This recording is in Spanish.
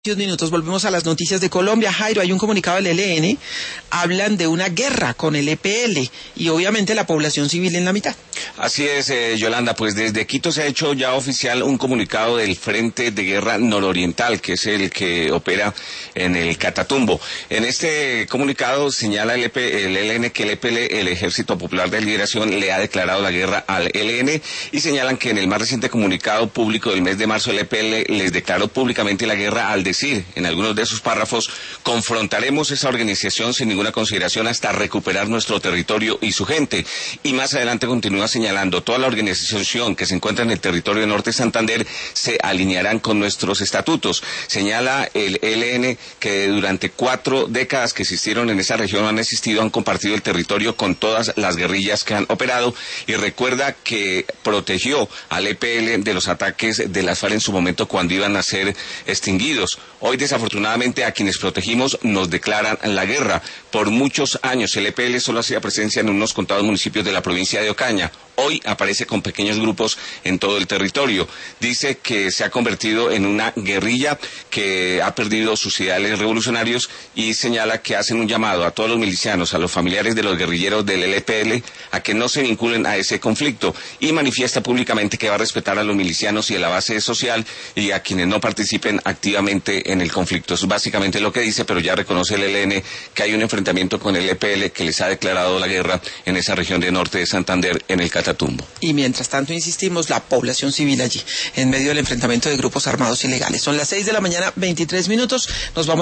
Minutos, volvemos a las noticias de Colombia. Jairo, hay un comunicado del ELN, hablan de una guerra con el EPL y obviamente la población civil en la mitad. Así es, Yolanda, pues desde Quito se ha hecho ya oficial un comunicado del Frente de Guerra Nororiental, que es el que opera en el Catatumbo. En este comunicado señala el ELN que el EPL, el Ejército Popular de Liberación, le ha declarado la guerra al ELN y señalan que en el más reciente comunicado público del mes de marzo el EPL les declaró públicamente la guerra al decir en algunos de sus párrafos: confrontaremos esa organización sin ninguna consideración hasta recuperar nuestro territorio y su gente. Y más adelante continúa señalando: toda la organización que se encuentra en el territorio de Norte de Santander se alinearán con nuestros estatutos. Señala el ELN que durante 4 décadas que existieron en esa región han compartido el territorio con todas las guerrillas que han operado, y recuerda que protegió al EPL de los ataques de las FARC en su momento cuando iban a ser extinguidos. Hoy, desafortunadamente, a quienes protegimos nos declaran la guerra. Por muchos años el EPL solo hacía presencia en unos contados municipios de la provincia de Ocaña. Hoy aparece con pequeños grupos en todo el territorio. Dice que se ha convertido en una guerrilla que ha perdido sus ideales revolucionarios y señala que hacen un llamado a todos los milicianos, a los familiares de los guerrilleros del EPL, a que no se vinculen a ese conflicto, y manifiesta públicamente que va a respetar a los milicianos y a la base social y a quienes no participen activamente en el conflicto. Eso es básicamente lo que dice, pero ya reconoce el ELN que hay un enfrentamiento con el EPL que les ha declarado la guerra en esa región de Norte de Santander, en el Catatumbo. Y mientras tanto, insistimos, la población civil allí, en medio del enfrentamiento de grupos armados ilegales. Son las 6 de la mañana, 23 minutos. Nos vamos